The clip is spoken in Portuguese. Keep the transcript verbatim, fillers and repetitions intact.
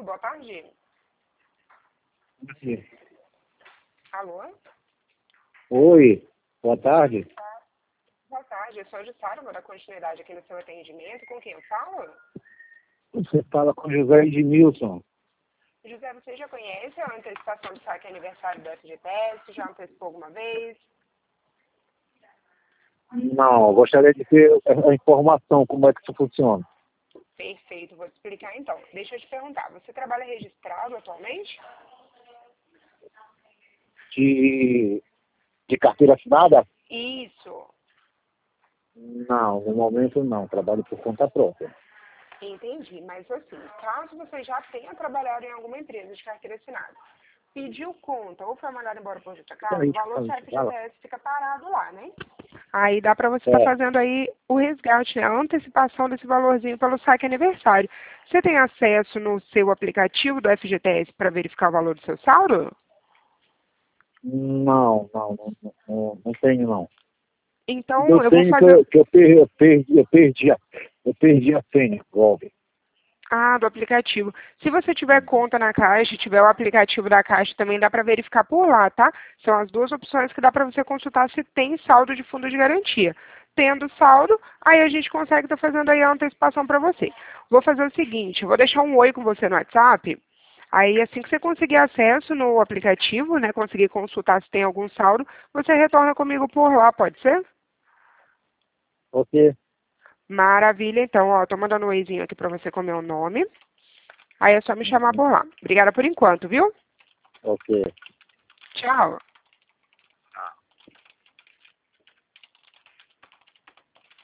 boa tarde. Sim. Alô? Oi, boa tarde. Boa tarde, eu sou a Jussara, vou dar continuidade aqui no seu atendimento. Com quem eu falo? Você fala com José Edmilson. José, você já conhece a antecipação do saque aniversário do F G T S? Já antecipou alguma vez? Não, eu gostaria de ter a informação, como é que isso funciona. Perfeito, vou te explicar então. Deixa eu te perguntar, você trabalha registrado atualmente? De, de carteira assinada? Isso. Não, no momento não, trabalho por conta própria. Entendi, mas assim, caso você já tenha trabalhado em alguma empresa de carteira assinada, pediu conta ou foi mandado embora por justa causa, o valor do F G T S fica parado lá, né? Aí dá para você estar É, fazendo aí o resgate, né? A antecipação desse valorzinho pelo saque aniversário. Você tem acesso no seu aplicativo do F G T S para verificar o valor do seu saldo? não, não, não, não, não tenho não. Então Eu eu vou tenho que fazer. eu, que eu perdi, eu perdi, eu perdi, a, eu perdi a senha, Golpe. Ah, do aplicativo. Se você tiver conta na Caixa, tiver o aplicativo da Caixa, também dá para verificar por lá, tá? São as duas opções que dá para você consultar se tem saldo de fundo de garantia. Tendo saldo, aí a gente consegue estar fazendo aí a antecipação para você. Vou fazer o seguinte, vou deixar um oi com você no WhatsApp. Aí assim que você conseguir acesso no aplicativo, né, conseguir consultar se tem algum saldo, você retorna comigo por lá, pode ser? Ok, Maravilha, então, ó, tô mandando um oizinho aqui para você com o meu nome. Aí é só me chamar por lá. Obrigada por enquanto, viu? ok. Tchau.